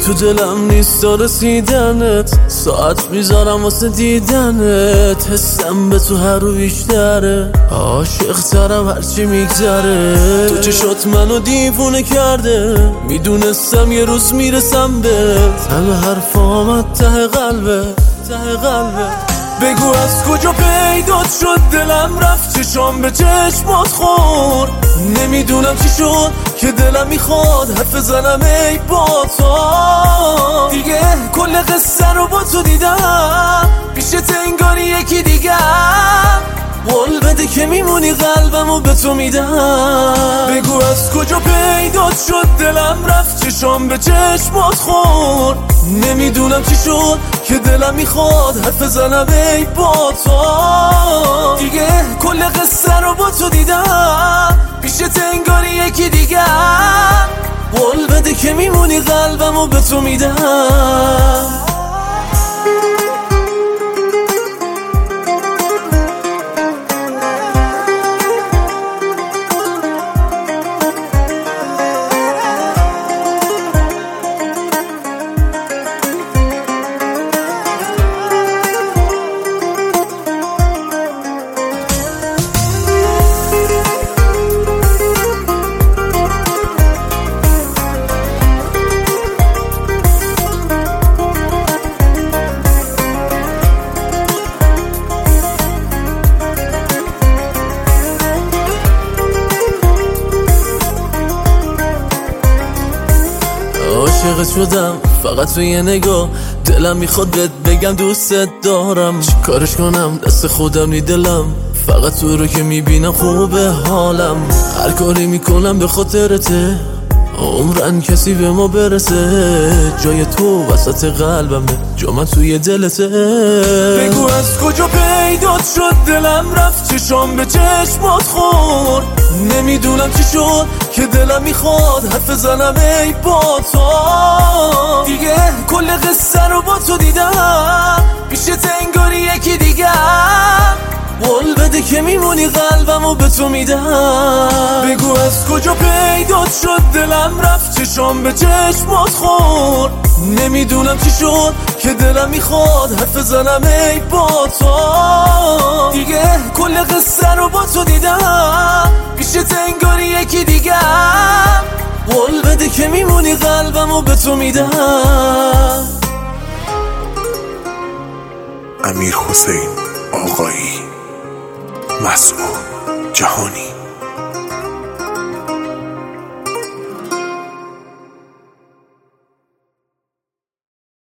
تو دلم نیست رسیدنت، ساعت میذارم واسه دیدنت. حسم به تو هر رو بیشتره، عاشق ترم هرچی میگذره. تو چشات منو دیوونه کرده، میدونستم یه روز میرسم بهت. همه حرفامت ته قلبه، ته قلبه. بگو از کجا پیدات شد، دلم رفت چشام به چشمات خورد. نمیدونم چی شد که دلم میخواد حرف زنم ای با تو. دیگه کل قصه رو با تو دیدم، پیشت انگاری یکی دیگه. قول بده که میمونی قلبمو به تو میدم. بگو از کجا پیدات شد، دلم رفت چشام به چشمات خورد. نمیدونم چی شد که دلم میخواد حرف زنم ای با تو. دیگه کل قصه رو با تو دیدم، پیشت انگاری یکی دیگه. قول بده که میمونی قلبمو به تو میدم. عاشقت شدم فقط تو یه نگاه، دلم میخواد بهت بگم دوستت دارم. چی کارش کنم دست خودم نی دلم، فقط تو رو که میبینم خوبه حالم. هر کاری میکنم به خاطرته، عمرن کسی به ما برسه. جای تو وسط قلبمه، جا من توی دلته. بگو از کجا پیدات شد، دلم رفت چشام به چشمات خورد. نمیدونم چی شد که دلم میخواد حرف زنم ای با تو. دیگه کل قصه رو با تو دیدم، پیشت انگاری یکی دیگه. قول بده که میمونی قلبمو به تو میدم. بگو از کجا پیدات شد، دلم رفت چشام به چشمات خورد. نمیدونم چی شد که دلم میخواد حرف زنم ای با تو. دیگه کل قصه رو با تو دیدم، پیشت انگاری یکی دیگه. قول بده که میمونی قلبمو به تو میدم. امیرحسین آقایی، مسعود جهانی.